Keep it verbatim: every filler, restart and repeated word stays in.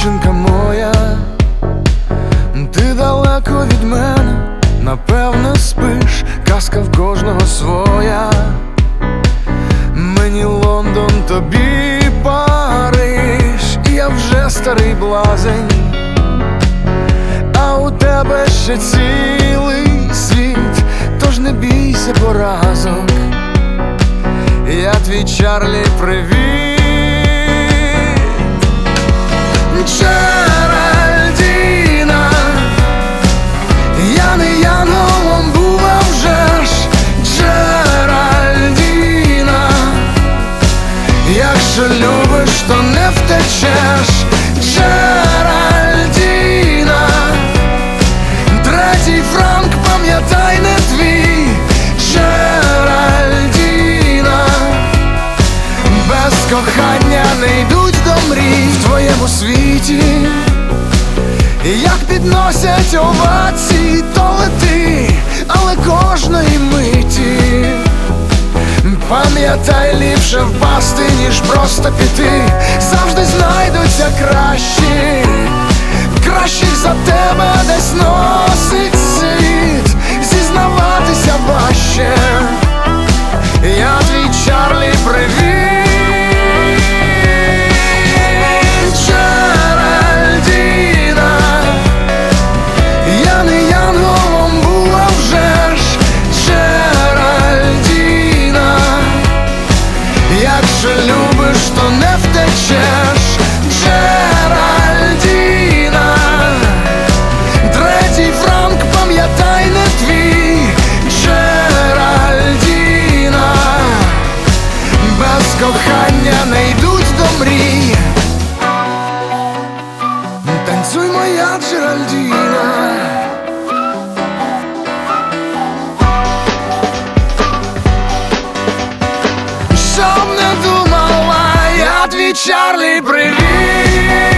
дівчинка моя, ти далеко від мене, напевно спиш, казка в кожного своя. Мені Лондон, тобі Париж, і я вже старий блазень, а у тебе ще цілий світ, тож не бійся поразок. Я твій Чарлі, привіт. Джеральдіна, я не янголом був, а вже ж Джеральдіна, якщо любиш, то не втечеш. Джеральдіна, третій франк, пам'ятай, не твій. Джеральдіна, без кохання не йдуть до мрій в твоєму світі. Як підносять овації, то лети, але кожної миті. Пам'ятай, ліпше впасти, ніж просто піти. Завжди знайдуться кращі, кращих за тебе десь носить світ. Зізнаватися важче. Я твій Чарлі, привіт. Якщо любиш, то не втечеш. Джеральдіна, третій франк, пам'ятай, не твій. Джеральдіна, без кохання не йдуть до мрій. Танцюй, моя Джеральдіна. Щоб не думала, я твій Чарлі, привіт.